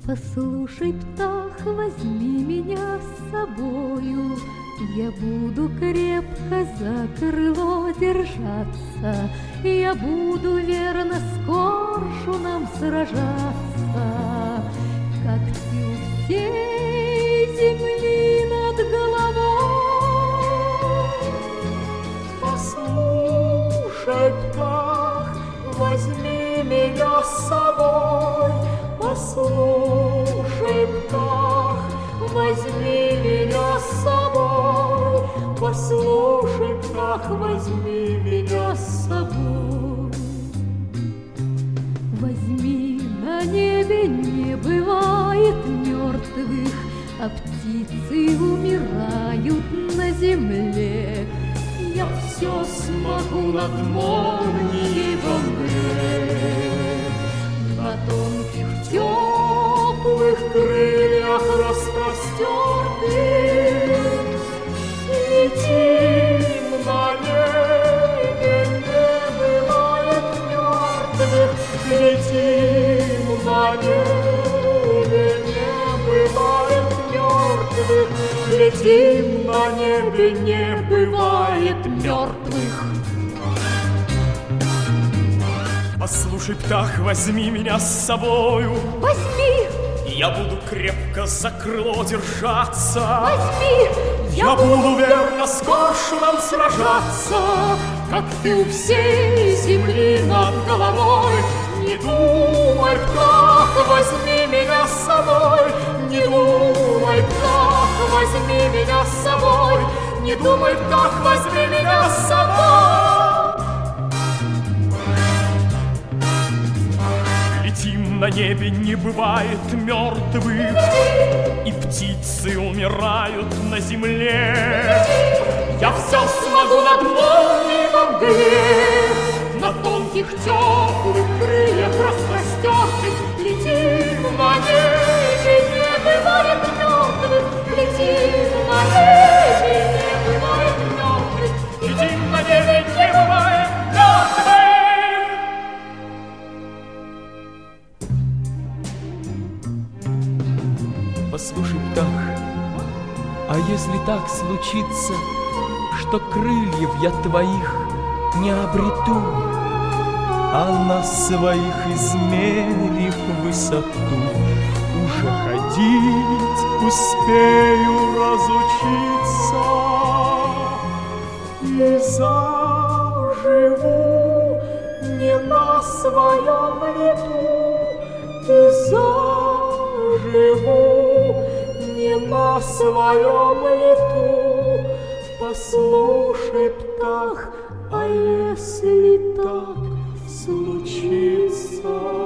Послушай, птах, возьми меня с собою, я буду крепко за крыло держаться, я буду верно с коршуном сражаться, как ты у всей земли над головой. Послушай, птах, возьми меня с собой. Послушай, птах, возьми меня с собой. Послушай, птах, возьми меня с собой. Возьми, на небе не бывает мертвых, а птицы умирают на земле. Я все смогу над молнией во мгле. На тонких теплых крыльях распростертых летим на небе, не бывает мертвых. Летим на небе, не бывает мертвых. Летим на небе, не бывает мертвых. Послушай, птах, возьми меня с собою. Возьми! Я буду крепко за крыло держаться. Возьми! Я буду верно с коршуном сражаться, как ты у всей земли над головой. Не думай, птах, возьми меня с собой. Не думай, птах, возьми меня с собой. Не думай, птах, возьми меня с собой. Летим на небе, не бывает мертвых, и птицы умирают на земле. Я все смогу над молнией во мгле, на тонких теплых крыльях распростертых. Летим на небе, не бывает мертвых. Летим на небе, не бывает мертвых. Летим на небе, не бывает мертвых. Послушай, птах, а если так случится, что крыльев я твоих не обрету, а на своих, измерив высоту, уже ходить успею разучиться и заживу не на своем лету, и заживу не на своем лету. Послушай, птах, а если так случится?